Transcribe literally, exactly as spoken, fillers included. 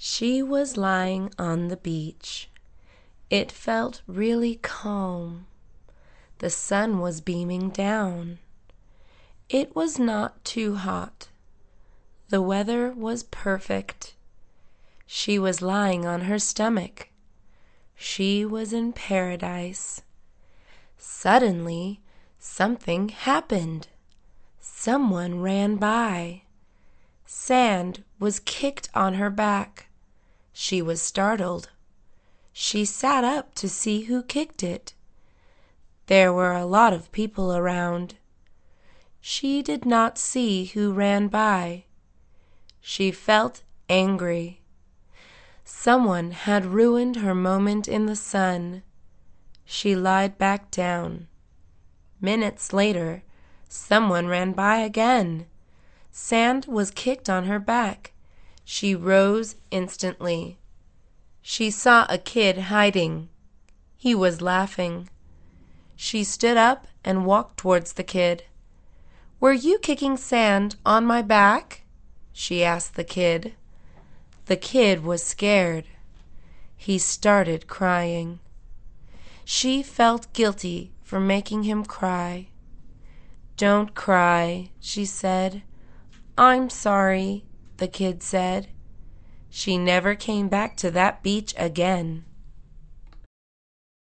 She was lying on the beach. It felt really calm. The sun was beaming down. It was not too hot. The weather was perfect. She was lying on her stomach. She was in paradise. Suddenly, something happened. Someone ran by. Sand was kicked on her back. She was startled. She sat up to see who kicked it. There were a lot of people around. She did not see who ran by. She felt angry. Someone had ruined her moment in the sun. She lied back down. Minutes later, someone ran by again. Sand was kicked on her back. She rose instantly. She saw a kid hiding. He was laughing. She stood up and walked towards the kid. "Were you kicking sand on my back?" she asked the kid. The kid was scared. He started crying. She felt guilty for making him cry. "Don't cry," she said. "I'm sorry," the kid said. She never came back to that beach again.